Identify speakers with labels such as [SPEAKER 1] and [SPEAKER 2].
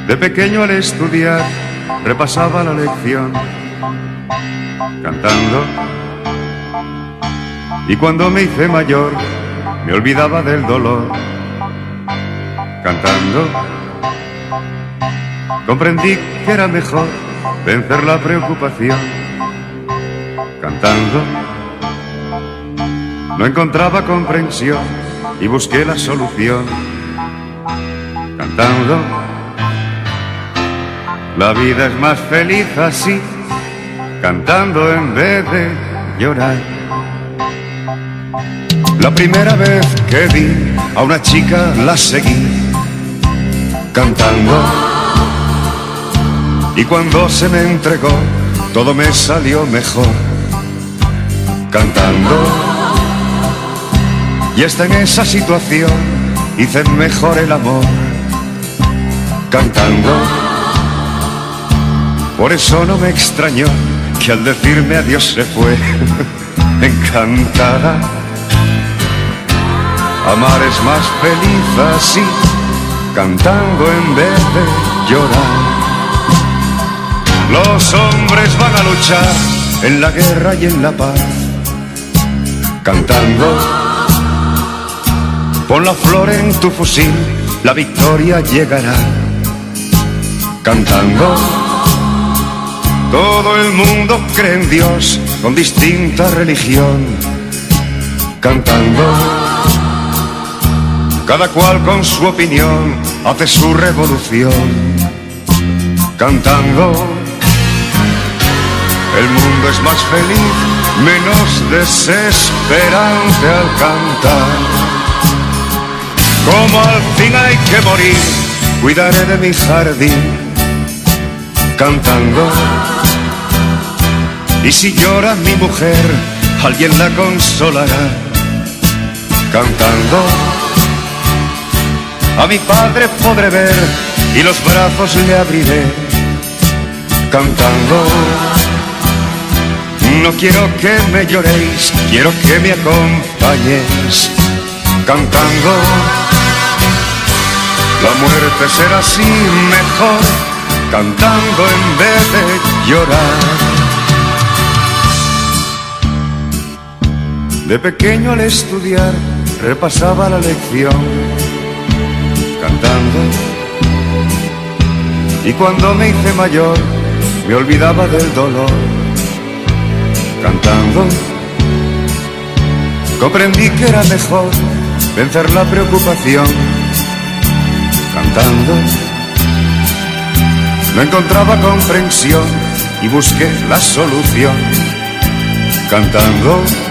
[SPEAKER 1] De pequeño al estudiar repasaba la lección cantando, y cuando me hice mayor me olvidaba del dolor cantando. Comprendí que era mejor vencer la preocupación cantando. No encontraba comprensión y busqué la solución cantando. La vida es más feliz así, cantando en vez de llorar. La primera vez que vi a una chica la seguí cantando, y cuando se me entregó todo me salió mejor cantando. Y hasta en esa situación hice mejor el amor cantando. Por eso no me extrañó que al decirme adiós se fue encantada. Amar es más feliz así, cantando en vez de llorar. Los hombres van a luchar en la guerra y en la paz cantando. Pon la flor en tu fusil, la victoria llegará cantando. Todo el mundo cree en Dios con distinta religión cantando. Cada cual con su opinión hace su revolución cantando. El mundo es más feliz, menos desesperante al cantar. Como al fin hay que morir, cuidaré de mi jardín cantando. Y si llora mi mujer, alguien la consolará cantando. A mi padre podré ver y los brazos le abriré cantando. No quiero que me lloréis, quiero que me acompañes cantando. La muerte será así mejor, cantando en vez de llorar. De pequeño al estudiar repasaba la lección cantando, y cuando me hice mayor me olvidaba del dolor cantando. Comprendí que era mejor vencer la preocupación cantando. No encontraba comprensión y busqué la solución cantando.